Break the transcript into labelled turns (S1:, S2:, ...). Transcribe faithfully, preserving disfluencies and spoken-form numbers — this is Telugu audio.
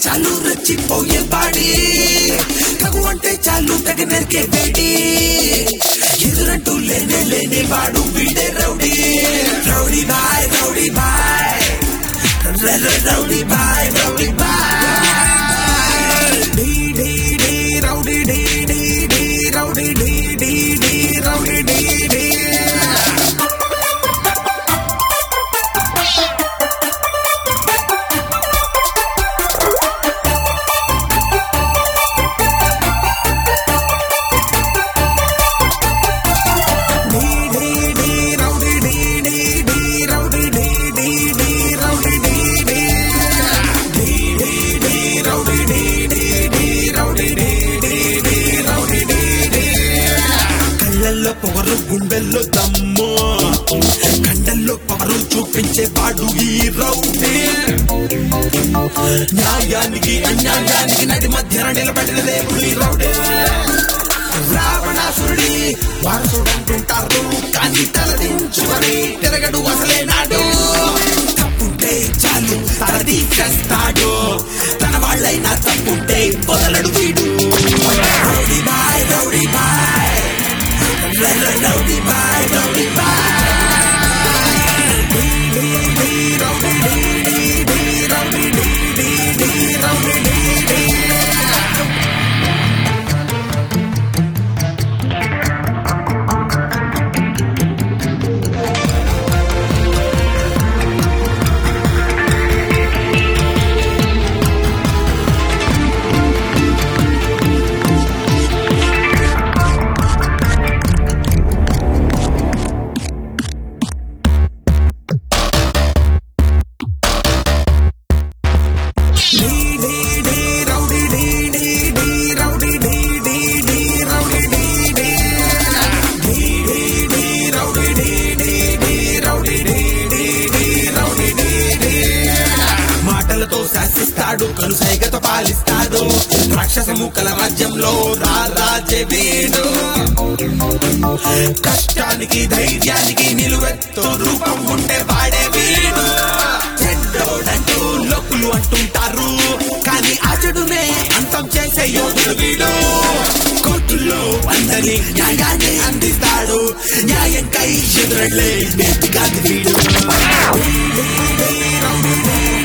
S1: చాలు రెచ్చిపోయే బాడి కగు అంటే చాలు తెగ నరికే వేడి ఎదురంటూ లేనే లేని వాడు వీడే rowdy rowdy boy rowdy boy rowdy boy rowdy boy డీ డీ డీ రౌడీ డీ డీ డీ రౌడీ డీ డీ డీ రౌడీ డీ డీ పొగరు గుండెల్లో దమ్ము కండల్లో పవరు చూపించే వాడు ఈ రౌడీ న్యాయానికి అన్యాయానికి నడి మధ్యన నిలబడిన దేవుడు ఈ రౌడీ రావణాసురుడి వారసుడంటుంటారు కానీ తలదించుకొని తిరగడు అసలే నాడు తప్పుంటే చాలు తల తీసేస్తాడు తన వాళ్ళైనా తప్పుంటే వదలడు వీడు rowdy boy rowdy boy Rowdy bye, rowdy bye. Dee dee dee, rowdy dee dee dee, rowdy dee dee dee, rowdy dee dee. శాసిస్తాడు కలుసైగతో పాలిస్తాడు రాక్షస మూకల రాజ్యంలో రారాజే వీడు కష్టానికి ధైర్యానికి నిలువెత్తు రూపం ఉంటే వాడే వీడు చెడ్డోడంటూ లోకులు అంటుంటారు కానీ ఆ చెడునే అంతం చేసే యోధుడు వీడు కోర్టుల్లో అందరి న్యాయాన్ని అందిస్తాడు న్యాయం కై ఎదురళ్ళే వ్యక్తిగా వీడు